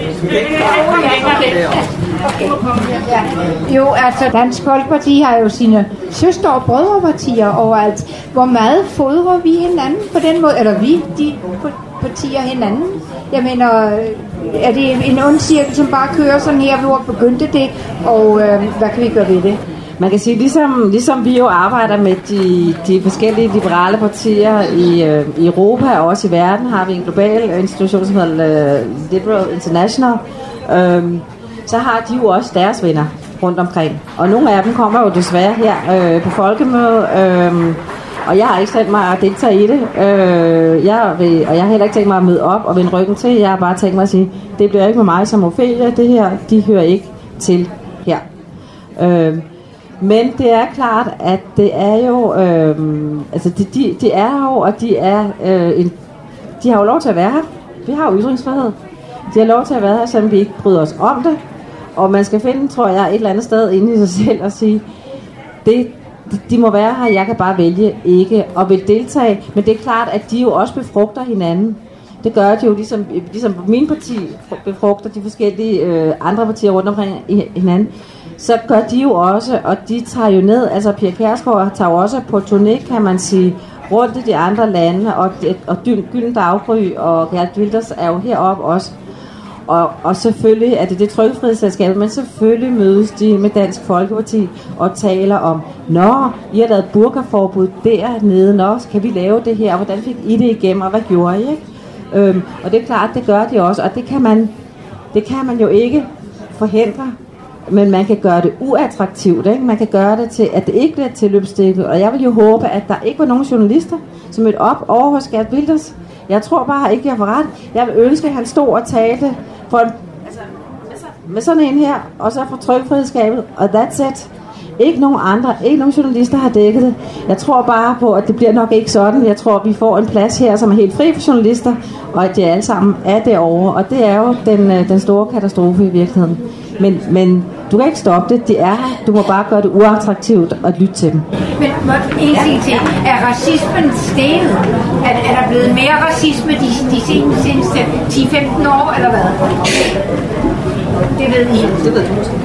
Okay. Jo, altså Dansk Folkeparti har jo sine søster- og brødrepartier overalt. Hvor meget fodrer vi hinanden på den måde? Eller de partier hinanden? Jeg mener, er det en ond cirkel, som bare kører sådan her, hvor begyndte det, og hvad kan vi gøre ved det? Man kan sige, ligesom vi jo arbejder med de forskellige liberale partier i Europa og også i verden, har vi en global institution, som hedder Liberal International, så har de jo også deres venner rundt omkring. Og nogle af dem kommer jo desværre her på folkemødet, og jeg har ikke tænkt mig at deltage i det, og jeg har heller ikke tænkt mig at møde op og vende ryggen til. Jeg har bare tænkt mig at sige, det bliver ikke med mig som Ophelia, det her, de hører ikke til her. Men det er klart, at det er jo, altså de er jo, og de har jo lov til at være her. Vi har jo ytringsfrihed. De har lov til at være her, selvom vi ikke bryder os om det. Og man skal finde, tror jeg, et eller andet sted inde i sig selv og sige, de må være her, jeg kan bare vælge ikke at vil deltage. Men det er klart, at de jo også befrugter hinanden. Det gør de jo, ligesom min parti befrugter de forskellige andre partier rundt omkring hinanden. Så gør de jo også, og de tager jo ned, altså Pia Kjærsgaard tager jo også på turné, kan man sige, rundt i de andre lande, og Gylden Daggry og Geert Wilders er jo heroppe også. Og selvfølgelig er det Trykkefrihedsselskabet, men selvfølgelig mødes de med Dansk Folkeparti og taler om, I har lavet burkaforbud dernede, kan vi lave det her, hvordan fik I det igennem, og hvad gjorde I, ikke? Og det er klart, det gør de også, og det kan man jo ikke forhindre, men man kan gøre det uattraktivt, ikke? Man kan gøre det til, at det ikke bliver tilløbsstikket, og jeg vil jo håbe, at der ikke var nogen journalister, som mødte op over hos Geert Wilders. Jeg tror bare ikke, jeg får ret. Jeg vil ønske, at han stod og talte med sådan en her, og så fra Trykkefrihedsskabet, og that's it. Ikke nogen andre, ikke nogen journalister har dækket det. Jeg tror bare på, at det bliver nok ikke sådan. Jeg tror, vi får en plads her, som er helt fri for journalister, og at de alle sammen er derovre. Og det er jo den store katastrofe i virkeligheden. Men du kan ikke stoppe det. De er her. Du må bare gøre det uattraktivt at lytte til dem. Men en ting til. Er racismen steget? Er der blevet mere racisme de seneste 10-15 år, eller hvad? Det ved I. Det ved du måske.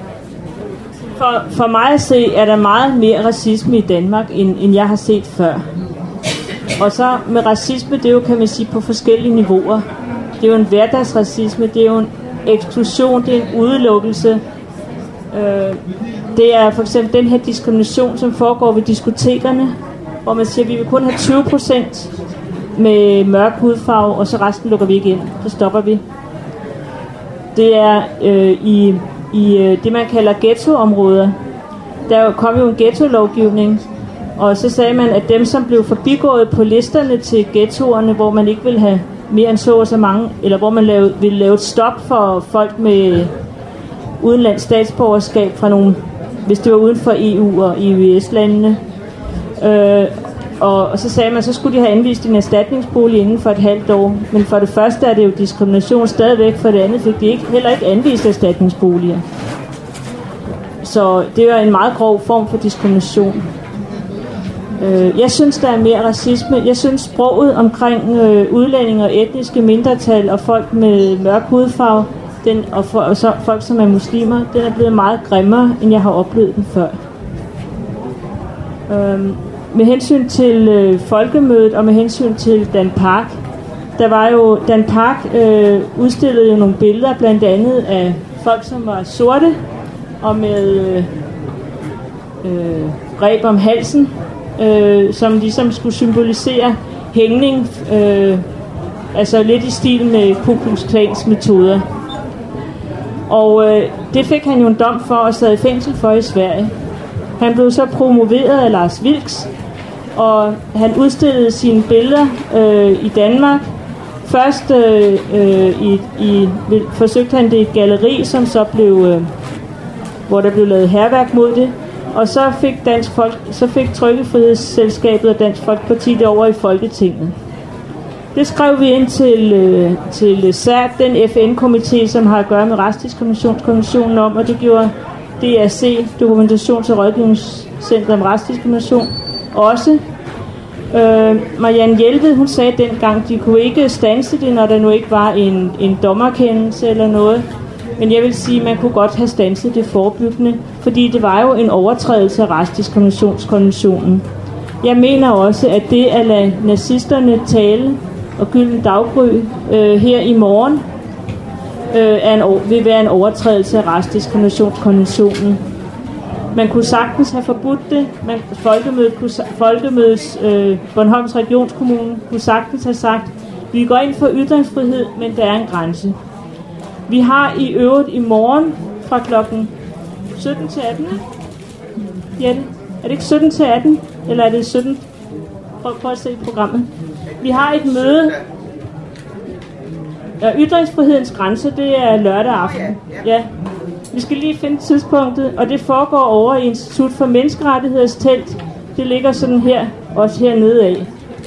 For mig at se, er der meget mere racisme i Danmark, end jeg har set før. Og så med racisme, det er jo, kan man sige, på forskellige niveauer. Det er jo en hverdagsracisme, det er jo en eksklusion, det er en udelukkelse. Det er for eksempel den her diskrimination, som foregår ved diskotekerne, hvor man siger, at vi vil kun have 20% med mørk hudfarve, og så resten lukker vi ikke ind. Så stopper vi. Det er i det, man kalder ghettoområder. Der kom jo en ghetto-lovgivning, og så sagde man, at dem, som blev forbigået på listerne til ghettoerne, hvor man ikke ville have mere end så mange, eller hvor man ville lave et stop for folk med udenlandsk statsborgerskab fra nogle, hvis det var uden for EU og EØS-landene. Og så sagde man, så skulle de have anvist en erstatningsbolig inden for et halvt år. Men for det første er det jo diskrimination stadigvæk, for det andet fik de heller ikke anvist erstatningsboliger. Så det er en meget grov form for diskrimination. Jeg synes, der er mere racisme. Jeg synes, sproget omkring udlændinge og etniske mindretal og folk med mørk hudfarve, og så folk, som er muslimer, den er blevet meget grimmere, end jeg har oplevet den før. Med hensyn til folkemødet og med hensyn til Dan Park, Dan Park udstillede jo nogle billeder, blandt andet af folk, som var sorte og med reb om halsen, som ligesom skulle symbolisere hængning, altså lidt i stil med Ku Klux Klans metoder. Og det fik han jo en dom for og sad i fængsel for i Sverige. Han blev så promoveret af Lars Vilks, og han udstillede sine billeder i Danmark. Først forsøgte han det i et galleri, som så blev, hvor der blev lavet hærværk mod det. Og så fik Trykkefrihedsselskabet og Dansk Folkeparti det over i Folketinget. Det skrev vi ind til SAT, den FN-komité, som har at gøre med retsdiskriminationskonventionen om, og det gjorde DRC, Dokumentations- og Rådgivningscenter om Retsdiskrimination, også. Marianne Jelved, hun sagde dengang, de kunne ikke standse det, når der nu ikke var en dommerkendelse eller noget. Men jeg vil sige, at man kunne godt have standset det forebyggende, fordi det var jo en overtrædelse af retsdiskriminationskonventionen. Jeg mener også, at det at lade nazisterne tale og Gylden Daggry her i morgen vil være en overtrædelse af retsdiskriminationskonventionen. Man kunne sagtens have forbudt det. Folkemødets Bornholms Regionskommune kunne sagtens have sagt, vi går ind for ytringsfrihed, men der er en grænse. Vi har i øvrigt i morgen fra klokken 17 til 18. Jette, er det ikke 17 til 18? Eller er det 17? Prøv at se programmet. Vi har et møde. Ja, ytringsfrihedens grænse, det er lørdag aften. Ja. Vi skal lige finde tidspunktet, og det foregår over i Institut for Menneskerettigheders telt. Det ligger sådan her, også hernede af.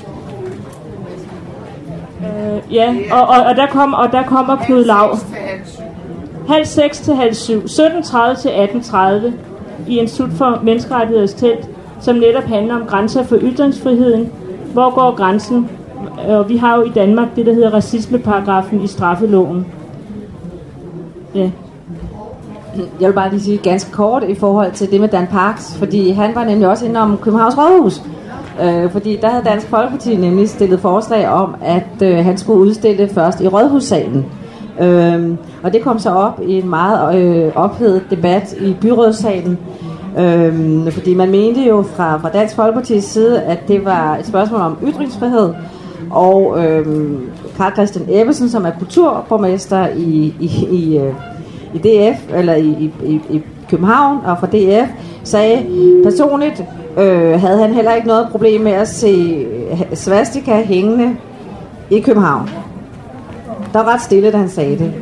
Ja, og der kommer Knud Lau. 5:30 til 5:30, 17:30 til 18:30 i Institut for Menneskerettigheders telt, som netop handler om grænser for ytringsfriheden. Hvor går grænsen? Og vi har jo i Danmark det, der hedder racismeparagrafen i straffeloven. Ja. Jeg vil bare lige sige ganske kort i forhold til det med Dan Parks, fordi han var nemlig også inde om Københavns Rådhus. Fordi der havde Dansk Folkeparti nemlig stillet forslag om, at han skulle udstille først i Rådhussalen. Og det kom så op i en meget ophedet debat i byrådssalen. Fordi man mente jo fra Dansk Folkepartis side, at det var et spørgsmål om ytringsfrihed. Og Carl Christian Ebbesen, som er kulturborgmester i DF, eller i København og fra DF, sagde personligt, havde han heller ikke noget problem med at se svastika hængende i København. Der var ret stille, da han sagde det.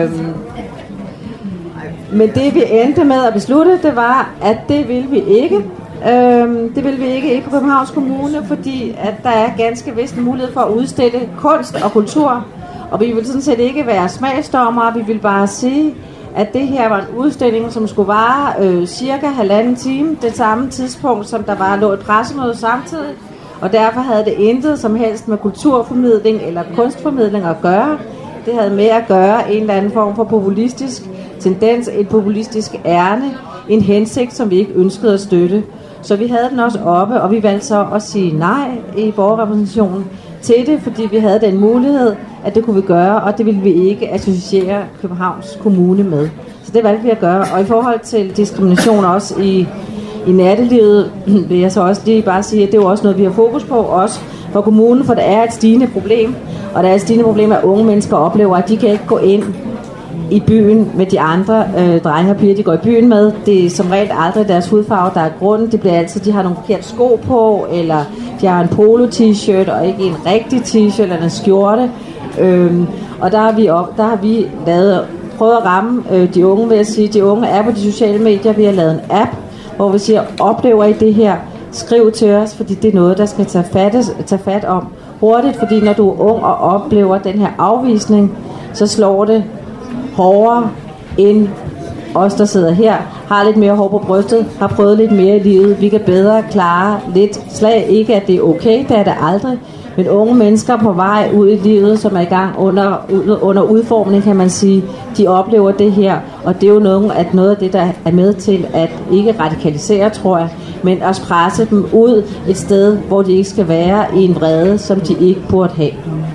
Men det vi endte med at beslutte, det var, at det ville vi ikke. Det vil vi ikke på Københavns Kommune, fordi at der er ganske vist en mulighed for at udstille kunst og kultur, og vi vil sådan set ikke være smagsdommere. Vi vil bare sige, at det her var en udstilling, som skulle vare cirka 1,5 time, det samme tidspunkt, som der lå et pressemøde samtidig, og derfor havde det intet som helst med kulturformidling eller kunstformidling at gøre. Det havde med at gøre en eller anden form for populistisk tendens, et populistisk ærne, en hensigt, som vi ikke ønskede at støtte. Så vi havde den også oppe, og vi valgte så at sige nej i borgerrepræsentationen til det, fordi vi havde den mulighed, at det kunne vi gøre, og det ville vi ikke associere Københavns Kommune med. Så det valgte vi at gøre. Og i forhold til diskrimination også i nattelivet, vil jeg så også lige bare sige, at det er jo også noget, vi har fokus på, også for kommunen, for det er et stigende problem. Og der er et stigende problem, at unge mennesker oplever, at de kan ikke gå ind i byen med de andre drenge og piger, de går i byen med. Det er som regel aldrig deres hudfarve, der er grunden. Det bliver altid, de har nogle forkerte sko på, eller de har en polo-t-shirt, og ikke en rigtig t-shirt eller en skjorte. Og der har vi prøvet at ramme de unge ved at sige, at de unge er på de sociale medier. Vi har lavet en app, hvor vi siger, oplever I det her? Skriv til os, fordi det er noget, der skal tage fat om hurtigt, fordi når du er ung og oplever den her afvisning, så slår det hårdere end os, der sidder her, har lidt mere hår på brystet, har prøvet lidt mere i livet. Vi kan bedre klare lidt slag. Ikke at det er okay, det er det aldrig. Men unge mennesker på vej ud i livet, som er i gang under udformning, kan man sige, de oplever det her. Og det er jo noget af det, der er med til at ikke radikalisere, tror jeg, men at presse dem ud et sted, hvor de ikke skal være i en vrede, som de ikke burde have.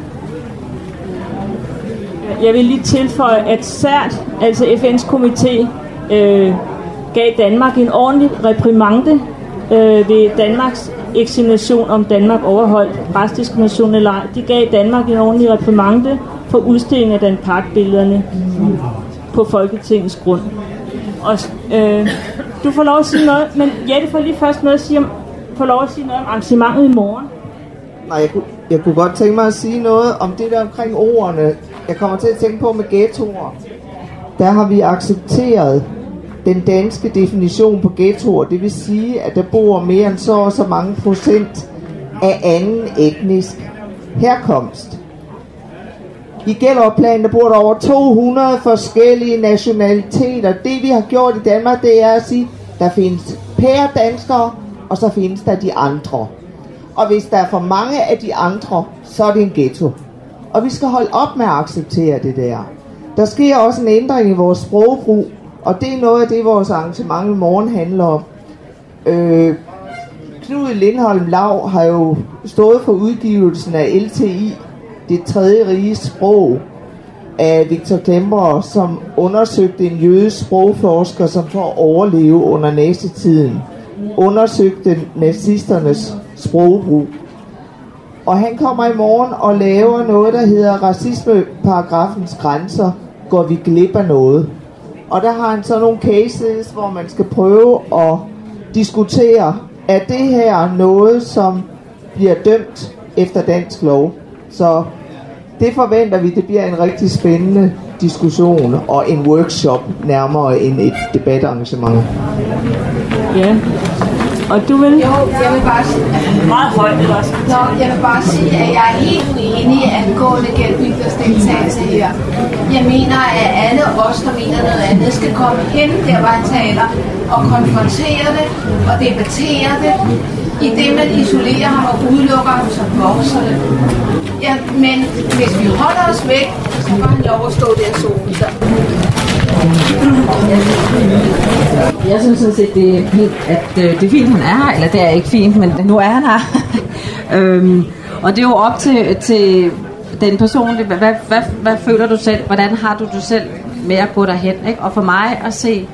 Jeg vil lige tilføje, at CERT, altså FN's komité, gav Danmark en ordentlig reprimande ved Danmarks eksamination, om Danmark overholdt retsdiskrimination eller ej. De gav Danmark en ordentlig reprimande for udstilling af den parkbillederne på Folketingets grund. Og du får lov at sige noget, men Jette får lige først noget at sige får lov at sige noget om arrangementet i morgen. Nej, jeg kunne godt tænke mig at sige noget om det der omkring ordene. Jeg kommer til at tænke på med ghettoer. Der har vi accepteret den danske definition på ghettoer. Det vil sige, at der bor mere end så og så mange procent af anden etnisk herkomst. I Gellerupplanen, der bor der over 200 forskellige nationaliteter. Det vi har gjort i Danmark, det er at sige, der findes pæredanskere, og så findes der de andre. Og hvis der er for mange af de andre, så er det en ghetto. Og vi skal holde op med at acceptere det der. Der sker også en ændring i vores sprogbrug, og det er noget af det, vores arrangement i morgen handler om. Knud Lindholm Lav har jo stået for udgivelsen af LTI, det tredje riges sprog, af Viktor Klemperer, som undersøgte en jødisk sprogforsker, som for at overleve under nazitiden undersøgte nazisternes sprogbrug. Og han kommer i morgen og laver noget, der hedder racismeparagrafens grænser. Går vi glip af noget? Og der har han så nogle cases, hvor man skal prøve at diskutere, er det her noget, som bliver dømt efter dansk lov? Så det forventer vi, det bliver en rigtig spændende diskussion og en workshop nærmere end et debatarrangement. Ja. Og du vil? Jo, jeg vil bare sige... Meget højt, eller også? Nå, jeg vil bare sige, at jeg er helt uenig angående Gert Wiglers deltagelse her. Jeg mener, at alle os, der mener noget andet, skal komme hen der, hvor han taler, og konfrontere det, og debattere det. I det, man isolerer ham og udelukker ham, så vokser det. Ja, men hvis vi holder os væk, så får han lov at stå der og sole sig. Jeg synes sådan set, det er fint, at det er fint, han er her, eller det er ikke fint, men nu er han her. Og det er jo op til den person, hvad føler du selv, hvordan har du selv med at gå derhen, ikke? Og for mig at se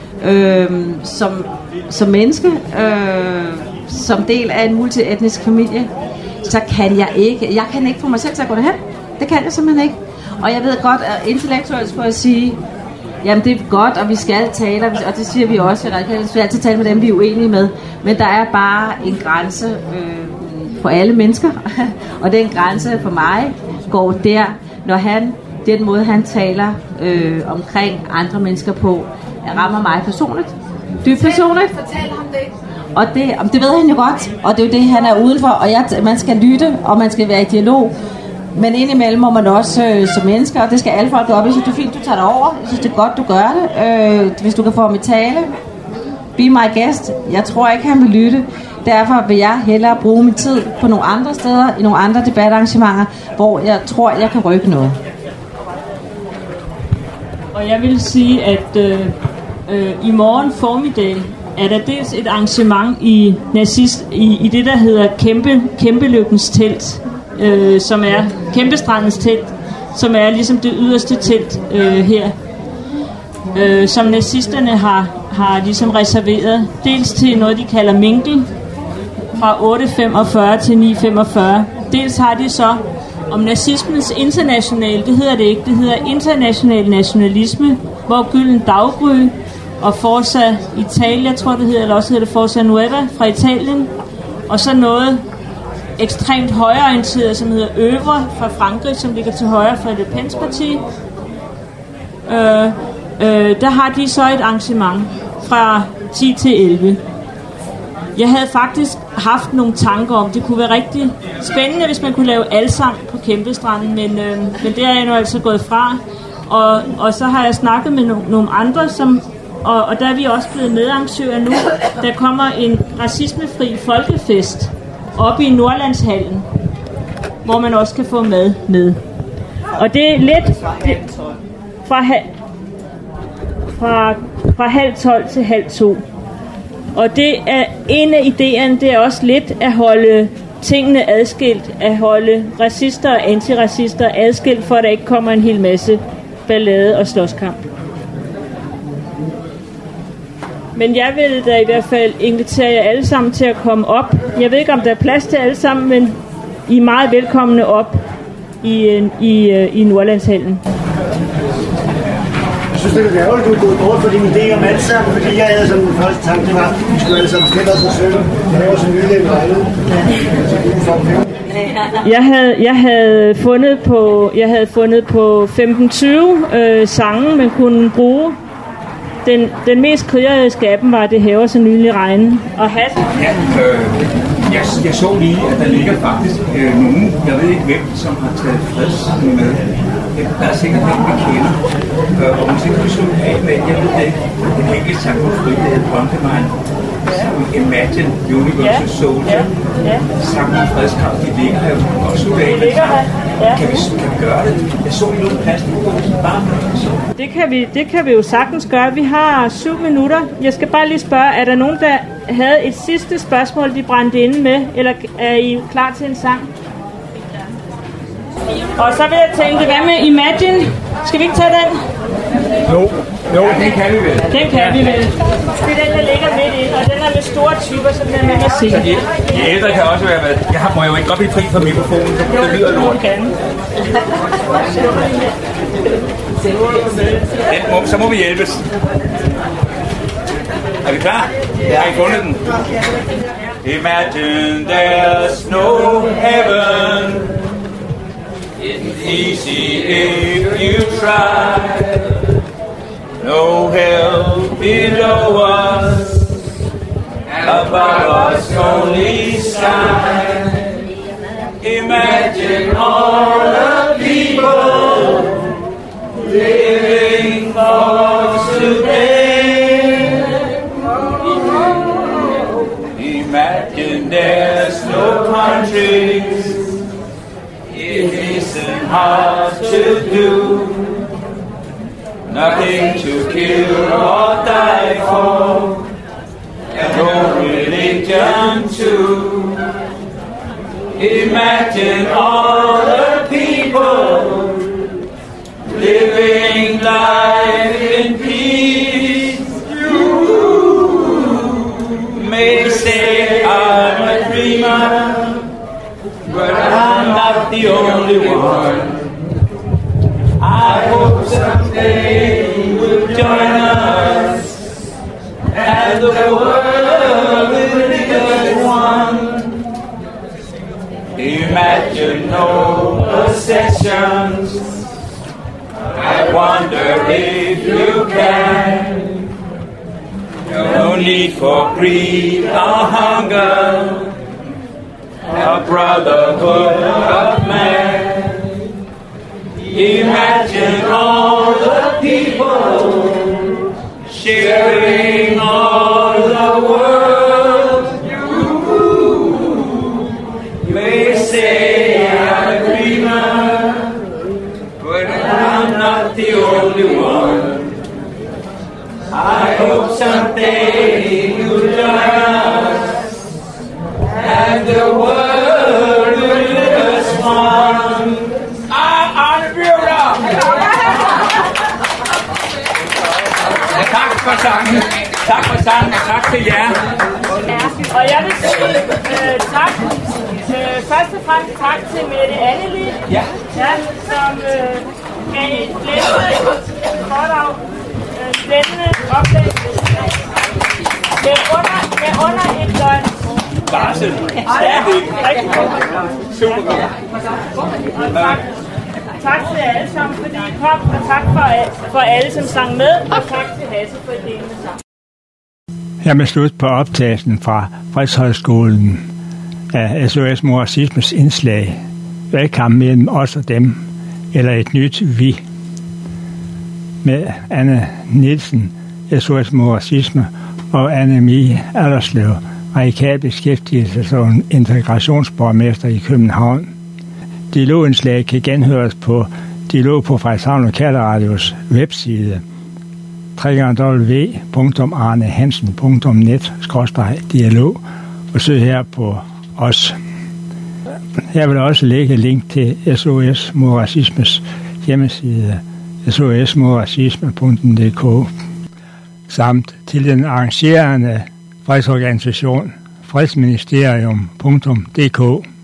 som menneske, som del af en multietnisk familie, så kan jeg kan ikke få mig selv til at gå derhen. Det kan jeg simpelthen ikke. Og jeg ved godt, at intellektuelt skulle jeg sige, jamen det er godt, og vi skal tale, og det siger vi også, at vi skal altid tale med dem, vi er uenige med. Men der er bare en grænse for alle mennesker, og den grænse for mig går der, når den måde han taler omkring andre mennesker på, rammer mig personligt. Dybt personligt. Fortæl ham det. Og det ved han jo godt, og det er jo det, han er udenfor, og man skal lytte, og man skal være i dialog. Men indimellem må man også som mennesker, og det skal alle folk gøre op. Jeg synes, det er fint, du tager det over. Jeg synes, det er godt, du gør det. Hvis du kan få ham i tale, be my guest. Jeg tror ikke, han vil lytte. Derfor vil jeg hellere bruge min tid på nogle andre steder, i nogle andre debatarrangementer, hvor jeg tror, jeg kan rykke noget. Og jeg vil sige, at i morgen formiddag er der dels et arrangement i det, der hedder Kæmpelykkens telt, som er Kæmpestrandens telt, som er ligesom det yderste telt her, som nazisterne har ligesom reserveret, dels til noget, de kalder minkel, fra 8.45 til 9.45. Dels har de så om nazismens internationale, det hedder det ikke, det hedder international nationalisme, hvor Gylden Daggry og Forza Italia, tror det hedder, eller også hedder det Forza Nuova fra Italien, og så noget ekstremt højreorienteret, som hedder Øvre fra Frankrig, som ligger til højre for Le Pens parti. Der har de så et arrangement fra 10 til 11. Jeg havde faktisk haft nogle tanker om, det kunne være rigtig spændende, hvis man kunne lave alsang på Kæmpestranden, men det er jeg nu altså gået fra. Og så har jeg snakket med nogle andre, og der er vi også blevet medarrangører nu. Der kommer en racismefri folkefest oppe i Nordlandshallen, hvor man også kan få mad med. Og det er lidt fra 11:30 til 11:30. Og det er en af idéerne, det er også lidt at holde tingene adskilt, at holde racister og antiracister adskilt, for at der ikke kommer en hel masse ballade og slåskamp. Men jeg vil da i hvert fald invitere jer alle sammen til at komme op. Jeg ved ikke, om der er plads til alle sammen, men I er meget velkomne op i Nordlandshallen. Jeg synes, det er ærgerligt, at du er gået bort for din idé om alt sammen, fordi jeg havde sådan en første tanke, det var, at vi skulle alle sammen stille os og synge. Det var sådan en lille lejlighed. Jeg havde fundet på 15-20 sange, man kunne bruge. Den mest krigeriske af dem var Det haver så nylig regnen. Og Hassan? Ja, jeg så lige, at der ligger faktisk nogen, jeg ved ikke hvem, som har taget fredssangen med. Der er sikkert nogen, vi kender. Og man skal ikke slutte af med, jeg ved det ikke, en enkelt sang på frihed, Pontemine. Imagine Universal Soldier. Sangen om fredskamp, de ligger her jo godt slutte af. Kan vi gøre det? Jeg så lige noget plads på det kan vi jo sagtens gøre. Vi har 7 minutter. Jeg skal bare lige spørge, er der nogen, der havde et sidste spørgsmål, de brændte inde med? Eller er I klar til en sang? Og så vil jeg tænke, hvad med Imagine? Skal vi ikke tage den? Jo, den kan vi vel. Den kan vi vel. Det er den, der ligger midt i, og den er med store typer, som den er med at se. Så de ældre kan også være med. Jeg må jo ikke godt blive fri fra mikrofonen, så det lyder lort. Så må vi hjælpes. Er vi klar? Ja. Har I fundet den? Imagine there's no heaven. It's easy if you try. No hell below us, above us only sky. Imagine all the people living for today. Imagine there's no countries. It isn't hard to do. Nothing to kill or die for, and no religion too. Imagine all the people living life in peace. You may say I'm a dreamer, but I'm not the only one. I hope someday you will join us, and the world will be as one. Imagine no possessions. I wonder if you can. No need for greed or hunger, a brotherhood of man. Imagine all the people sharing all the world. You may say I'm a dreamer, but I'm not the only one. I hope someday you the world will respond. Arne Bjørner! Tak for sangen. Tak for sangen, og tak til jer. Og jeg vil sige tak. Først og fremmest tak til Mette Anneli, som gav et blændende foredrag, blændende oplæg med under et døgn. Barsel. Rigtig godt. Super godt. Og tak til alle sammen, fordi I kom, og tak for alle, som sang med, og tak til Hasse for ideen med sang. Hermed slut på optagelsen fra Fredshøjskolen af SOS mod racismes indslag, valgkamp mellem os og dem, eller et nyt vi, med Anne Nielsen, SOS mod racisme, og Anne-Mie Allerslev, radikal beskæftigelses- og integrationsborgmester i København. Dialogindslag kan genhøres på Dialog på Frederikshavn Lokalradios webside www.arnehansen.net/dialog og søg her på os. Her vil også lægge link til SOS mod racismes hjemmeside sosmodracisme.dk samt til den arrangerende fredsorganisation fredsministerium.dk.